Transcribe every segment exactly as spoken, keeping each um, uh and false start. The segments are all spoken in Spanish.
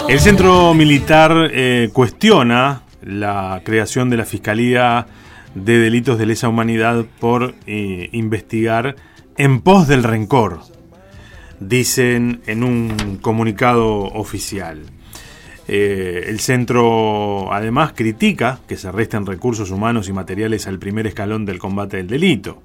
El Centro Militar eh, cuestiona la creación de la Fiscalía de Delitos de Lesa Humanidad por eh, investigar en pos del rencor, dicen en un comunicado oficial. Eh, el centro además critica que se resten recursos humanos y materiales al primer escalón del combate del delito.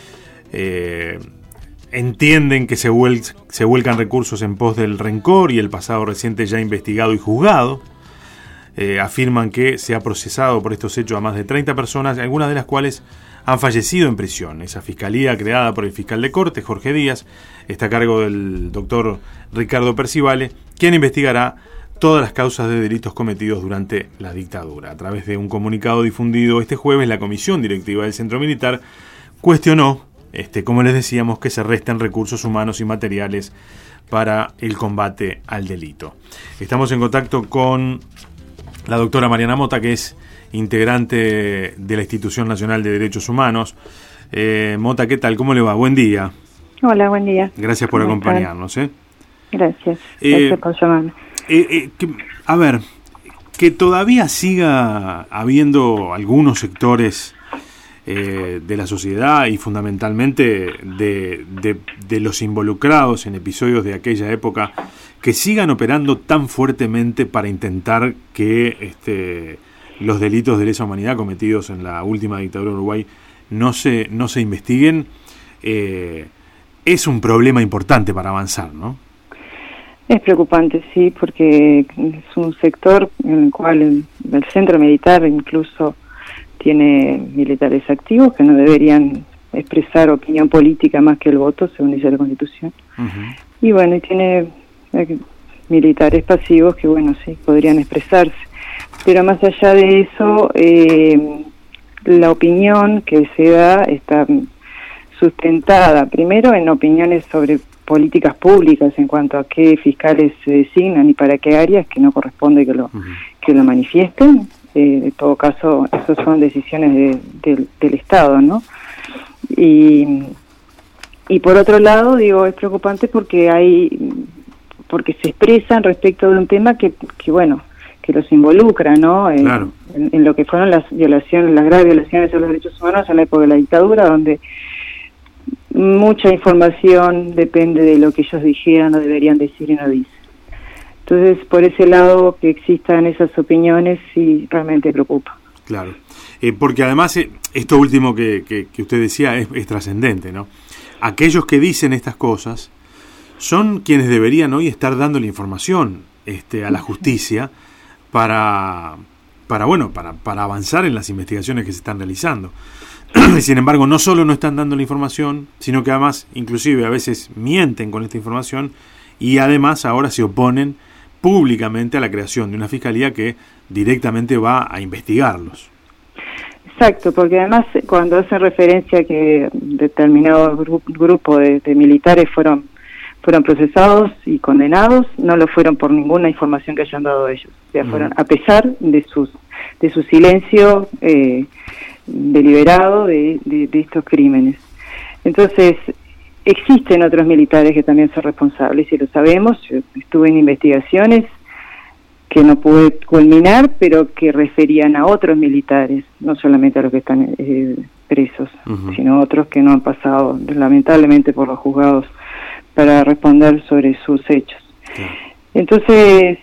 Eh, entienden que se, vuel se vuelcan recursos en pos del rencor y el pasado reciente ya investigado y juzgado. Eh, afirman que se ha procesado por estos hechos a más de treinta personas, algunas de las cuales han fallecido en prisión. Esa fiscalía, creada por el fiscal de corte, Jorge Díaz, está a cargo del doctor Ricardo Percivale, quien investigará todas las causas de delitos cometidos durante la dictadura. A través de un comunicado difundido este jueves, la Comisión Directiva del Centro Militar cuestionó, este, como les decíamos, que se resten recursos humanos y materiales para el combate al delito. Estamos en contacto con la doctora Mariana Mota, que es integrante de la Institución Nacional de Derechos Humanos. Eh, Mota, ¿qué tal? ¿Cómo le va? Buen día. Hola, buen día. Gracias por acompañarnos. ¿eh? Gracias. Eh, Gracias por llamarme. Eh, eh, que, a ver, que todavía siga habiendo algunos sectores eh, de la sociedad y fundamentalmente de, de, de los involucrados en episodios de aquella época que sigan operando tan fuertemente para intentar que este, los delitos de lesa humanidad cometidos en la última dictadura de Uruguay no se, no se investiguen, eh, es un problema importante para avanzar, ¿no? Es preocupante, sí, porque es un sector en el cual el, el centro militar incluso tiene militares activos que no deberían expresar opinión política más que el voto, según dice la Constitución. Uh-huh. Y bueno, y tiene eh, militares pasivos que, bueno, sí, podrían expresarse. Pero más allá de eso, eh, la opinión que se da está sustentada, primero, en opiniones sobre políticas públicas en cuanto a qué fiscales se designan y para qué áreas, que no corresponde que lo, uh-huh. que lo manifiesten. Eh, en todo caso, esas son decisiones de, de, del Estado, ¿no? Y, y por otro lado, digo, es preocupante porque hay porque se expresan respecto de un tema que, que bueno, que los involucra, ¿no? En, claro. en, en lo que fueron las violaciones, las graves violaciones a los derechos humanos en la época de la dictadura, donde mucha información depende de lo que ellos dijeran o deberían decir y no dicen. Entonces, por ese lado, que existan esas opiniones sí realmente preocupa. Claro, eh, porque además eh, esto último que, que, que usted decía es, es trascendente, ¿no? Aquellos que dicen estas cosas son quienes deberían hoy estar dando la información este, a la justicia para, para bueno, para, para avanzar en las investigaciones que se están realizando. Sin embargo, no solo no están dando la información, sino que además, inclusive a veces mienten con esta información y además ahora se oponen públicamente a la creación de una fiscalía que directamente va a investigarlos. Exacto, porque además cuando hacen referencia a que determinado gru grupo de, de militares fueron fueron procesados y condenados, no lo fueron por ninguna información que hayan dado ellos. O sea, fueron mm. a pesar de sus de su silencio eh, deliberado de, de, de estos crímenes. Entonces, existen otros militares que también son responsables, y lo sabemos. Yo estuve en investigaciones que no pude culminar, pero que referían a otros militares, no solamente a los que están eh, presos, uh-huh. sino otros que no han pasado, lamentablemente, por los juzgados para responder sobre sus hechos. Sí. Entonces,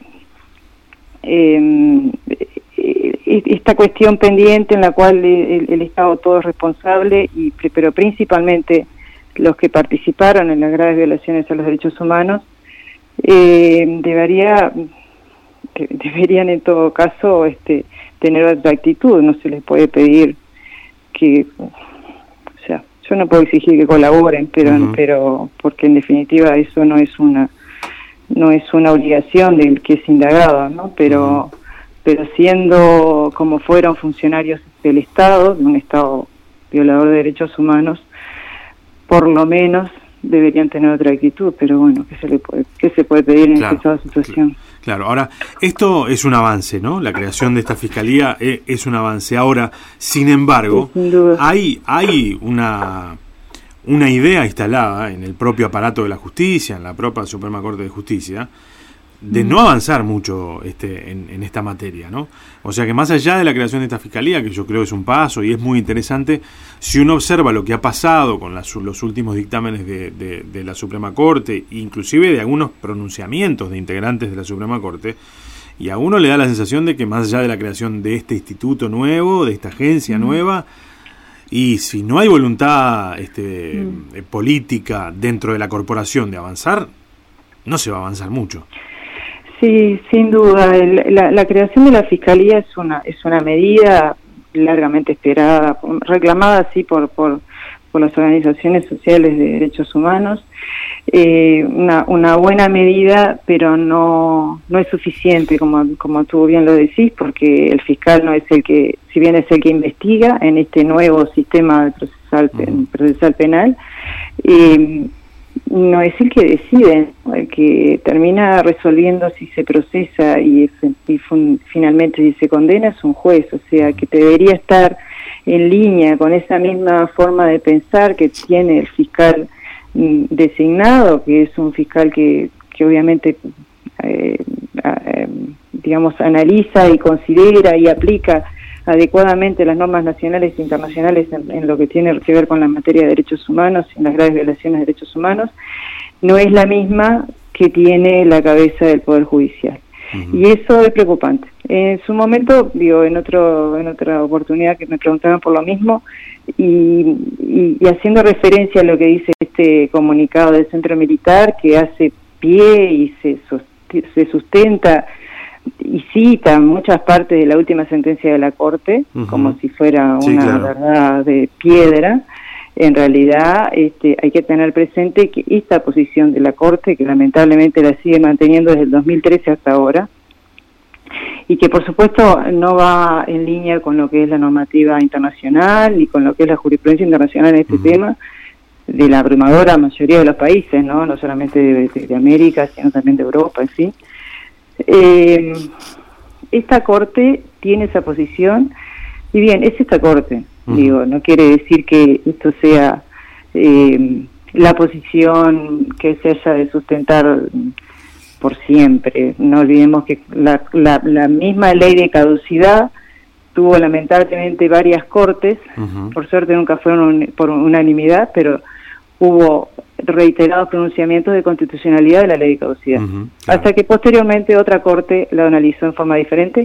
eh, esta cuestión pendiente en la cual el, el Estado todo es responsable, y pero principalmente los que participaron en las graves violaciones a los derechos humanos, eh, debería deberían en todo caso este, tener otra actitud. No se les puede pedir que, o sea, yo no puedo exigir que colaboren, pero uh-huh. pero porque en definitiva eso no es una no es una obligación del que es indagado, ¿no? Pero uh-huh. pero siendo como fueron funcionarios del Estado, de un Estado violador de derechos humanos, por lo menos deberían tener otra actitud, pero bueno, ¿qué se le puede, qué se puede pedir en claro, esta situación? Claro, ahora, esto es un avance, ¿no? La creación de esta fiscalía es, es un avance. Ahora, sin embargo, sí, sin duda. hay hay una una idea instalada en el propio aparato de la justicia, en la propia Suprema Corte de Justicia, de no avanzar mucho este, en, en esta materia, ¿no? O sea que más allá de la creación de esta fiscalía, que yo creo es un paso y es muy interesante, si uno observa lo que ha pasado con las, los últimos dictámenes de, de, de la Suprema Corte, inclusive de algunos pronunciamientos de integrantes de la Suprema Corte, y a uno le da la sensación de que más allá de la creación de este instituto nuevo, de esta agencia mm. nueva, y si no hay voluntad este, mm. política dentro de la corporación de avanzar, no se va a avanzar mucho. Sí, sin duda. El, la, la creación de la Fiscalía es una es una medida largamente esperada, reclamada así por, por, por las organizaciones sociales de derechos humanos. Eh, una, una buena medida, pero no no es suficiente, como, como tú bien lo decís, porque el fiscal no es el que, si bien es el que investiga en este nuevo sistema procesal, uh-huh. procesal penal, eh, no es el que decide, el que termina resolviendo si se procesa y, y fun, finalmente si se condena es un juez, o sea que debería estar en línea con esa misma forma de pensar que tiene el fiscal mm, designado, que es un fiscal que, que obviamente eh, eh, digamos analiza y considera y aplica adecuadamente las normas nacionales e internacionales en, en lo que tiene que ver con la materia de derechos humanos y las graves violaciones de derechos humanos, no es la misma que tiene la cabeza del Poder Judicial. Uh-huh. Y eso es preocupante. En su momento, digo, en otro en otra oportunidad que me preguntaban por lo mismo, y, y, y haciendo referencia a lo que dice este comunicado del Centro Militar, que hace pie y se, se sustenta y cita muchas partes de la última sentencia de la Corte, uh-huh. como si fuera una sí, claro. verdad de piedra. En realidad este, hay que tener presente que esta posición de la Corte, que lamentablemente la sigue manteniendo desde el dos mil trece hasta ahora, y que por supuesto no va en línea con lo que es la normativa internacional y con lo que es la jurisprudencia internacional en este uh-huh. tema, de la abrumadora mayoría de los países, no, no solamente de, de, de América, sino también de Europa, en fin. Eh, esta Corte tiene esa posición, y bien, es esta Corte, uh-huh. digo, no quiere decir que esto sea eh, la posición que se haya de sustentar por siempre. No olvidemos que la, la, la misma ley de caducidad tuvo lamentablemente varias Cortes, uh-huh. por suerte nunca fueron un, por unanimidad, pero hubo reiterados pronunciamientos de constitucionalidad de la ley de caducidad, uh-huh, claro. hasta que posteriormente otra Corte la analizó en forma diferente,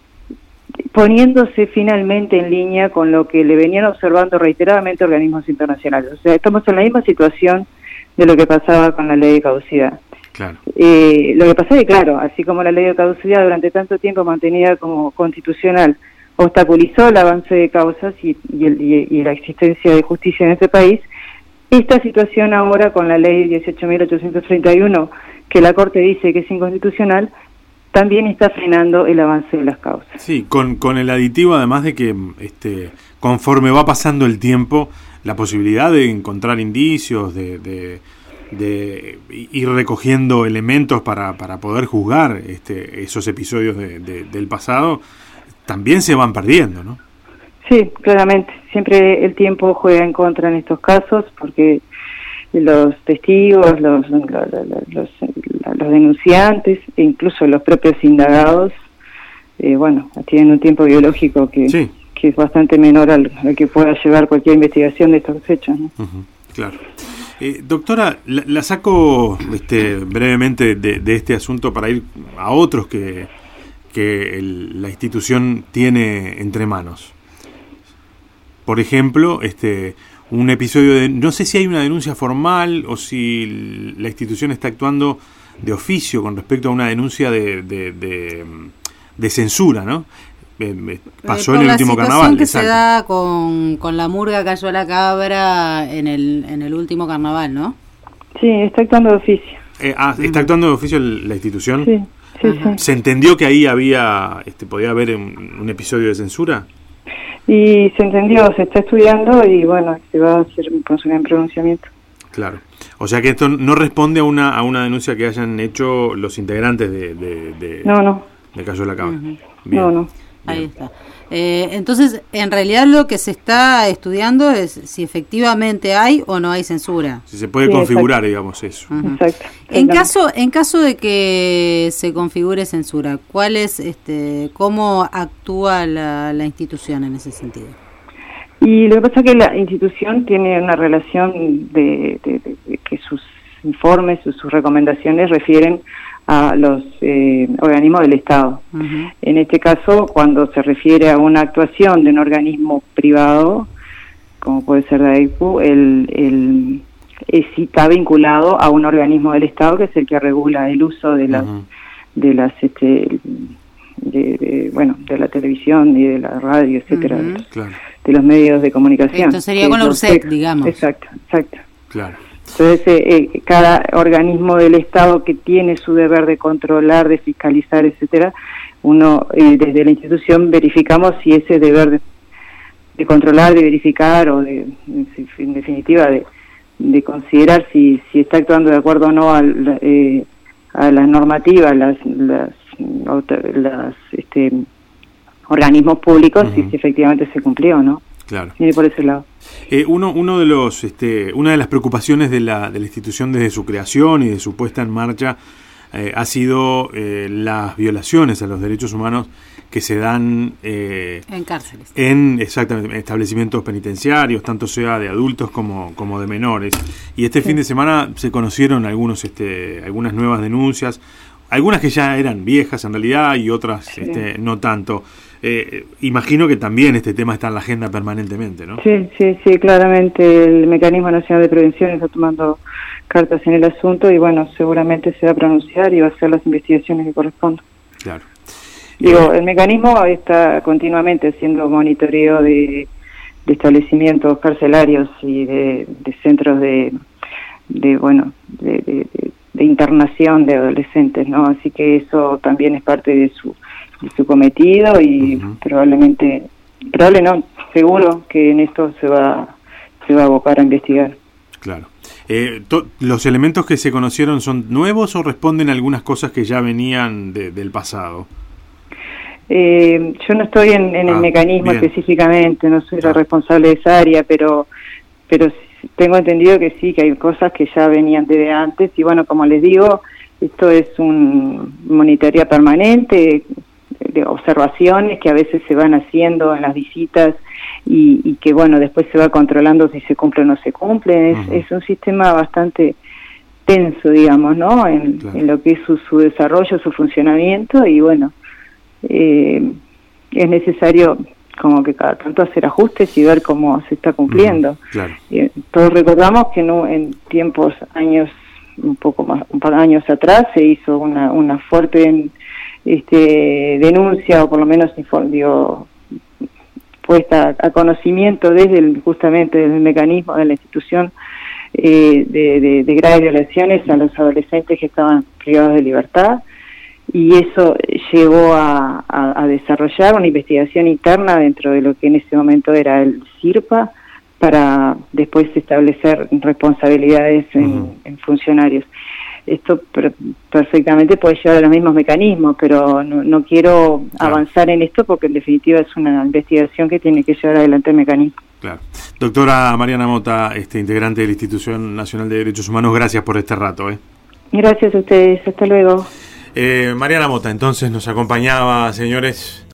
poniéndose finalmente en línea con lo que le venían observando reiteradamente organismos internacionales. O sea, estamos en la misma situación de lo que pasaba con la ley de caducidad. Claro. Eh, lo que pasa es que, claro, así como la ley de caducidad durante tanto tiempo mantenida como constitucional obstaculizó el avance de causas y, y, el, y, y la existencia de justicia en este país, esta situación ahora con la ley dieciocho mil ochocientos treinta y uno, que la Corte dice que es inconstitucional, también está frenando el avance de las causas. Sí, con, con el aditivo además de que este, conforme va pasando el tiempo, la posibilidad de encontrar indicios, de, de, de ir recogiendo elementos para, para poder juzgar este, esos episodios de, de, del pasado, también se van perdiendo, ¿no? Sí, claramente. Siempre el tiempo juega en contra en estos casos porque los testigos, los, los, los, los denunciantes e incluso los propios indagados, eh, bueno, tienen un tiempo biológico que, sí. que es bastante menor al, al que pueda llevar cualquier investigación de estos hechos, ¿no? Uh-huh, claro. Eh, doctora, la, la saco este, brevemente de, de este asunto para ir a otros que, que el, la institución tiene entre manos. Por ejemplo, este un episodio de... No sé si hay una denuncia formal o si la institución está actuando de oficio con respecto a una denuncia de, de, de, de censura, ¿no? Eh, pasó en el último carnaval. Que exacto. Se da con, con la murga cayó a la cabra en el, en el último carnaval, ¿no? Sí, está actuando de oficio. Eh, ah, ¿está actuando de oficio la institución? Sí, sí, sí. ¿Se entendió que ahí había, este, podía haber un, un episodio de censura? Y se entendió, se está estudiando y bueno, se va a hacer un pronunciamiento. Claro. O sea que esto no responde a una a una denuncia que hayan hecho los integrantes de, de, de no, no. de Cayó la Cabra. Uh-huh. No, no. Ahí está. Eh, entonces, en realidad lo que se está estudiando es si efectivamente hay o no hay censura. Si se puede sí, configurar, exacto. digamos, eso. Uh-huh. Exacto. En caso, en caso de que se configure censura, ¿cuál es, este, cómo actúa la, la institución en ese sentido? Y lo que pasa es que la institución tiene una relación de, de, de, de que sus informes, sus, sus recomendaciones refieren a los eh, organismos del Estado. Uh-huh. En este caso, cuando se refiere a una actuación de un organismo privado, como puede ser la E I P U, el, el, el, sí está vinculado a un organismo del Estado que es el que regula el uso de las, uh-huh. de las, este, de, de, bueno, de la televisión y de la radio, etcétera, uh-huh. de, los, claro. de los medios de comunicación. Esto sería con la U R S E C, digamos. Exacto, exacto. Claro. Entonces, eh, eh, cada organismo del Estado que tiene su deber de controlar, de fiscalizar, etcétera, uno eh, desde la institución verificamos si ese deber de, de controlar, de verificar o de, en definitiva, de, de considerar si, si está actuando de acuerdo o no a, eh, a las normativas, las, las, las este, organismos públicos, uh-huh. si, si efectivamente se cumplió o no. Claro. Viene por ese lado. Eh, uno, uno de los, este, una de las preocupaciones de la, de la institución desde su creación y de su puesta en marcha eh, ha sido eh, las violaciones a los derechos humanos que se dan eh, en cárceles, en exactamente en establecimientos penitenciarios, tanto sea de adultos como, como de menores. Y este sí. fin de semana se conocieron algunos, este, algunas nuevas denuncias, algunas que ya eran viejas en realidad y otras sí. este, no tanto. Eh, imagino que también este tema está en la agenda permanentemente, ¿no? Sí, sí, sí, claramente el Mecanismo Nacional de Prevención está tomando cartas en el asunto y bueno, seguramente se va a pronunciar y va a hacer las investigaciones que correspondan. Claro. Digo, el mecanismo está continuamente haciendo monitoreo de, de establecimientos carcelarios y de, de centros de, de bueno, de, de, de, de internación de adolescentes, ¿no? Así que eso también es parte de su de su cometido y uh-huh. probablemente, probable no, seguro que en esto se va se va a abocar a investigar. Claro. Eh, to, ¿Los elementos que se conocieron son nuevos o responden a algunas cosas que ya venían de, del pasado? Eh, yo no estoy en, en ah, el mecanismo bien. específicamente, no soy ah. la responsable de esa área, pero pero tengo entendido que sí, que hay cosas que ya venían desde antes y bueno, como les digo, esto es un monitoreo permanente, de observaciones que a veces se van haciendo en las visitas y, y que bueno, después se va controlando si se cumple o no se cumple. Es, uh-huh. es un sistema bastante tenso, digamos, ¿no? En, claro. en lo que es su, su desarrollo, su funcionamiento y bueno, eh, es necesario como que cada tanto hacer ajustes y ver cómo se está cumpliendo. Uh-huh. Claro. Y todos recordamos que no, en tiempos, años, un poco más, un par de años atrás se hizo una, una fuerte en, este denuncia o por lo menos digo, puesta a conocimiento desde el, justamente desde el mecanismo de la institución eh, de, de, de graves violaciones a los adolescentes que estaban privados de libertad y eso llevó a, a, a desarrollar una investigación interna dentro de lo que en ese momento era el CIRPA para después establecer responsabilidades en, uh-huh. en funcionarios. Esto per- perfectamente puede llevar a los mismos mecanismos, pero no, no quiero claro. avanzar en esto porque en definitiva es una investigación que tiene que llevar adelante el mecanismo. Claro. Doctora Mariana Mota, este, integrante de la Institución Nacional de Derechos Humanos, gracias por este rato. ¿eh? Gracias a ustedes, hasta luego. Eh, Mariana Mota, entonces nos acompañaba, señores.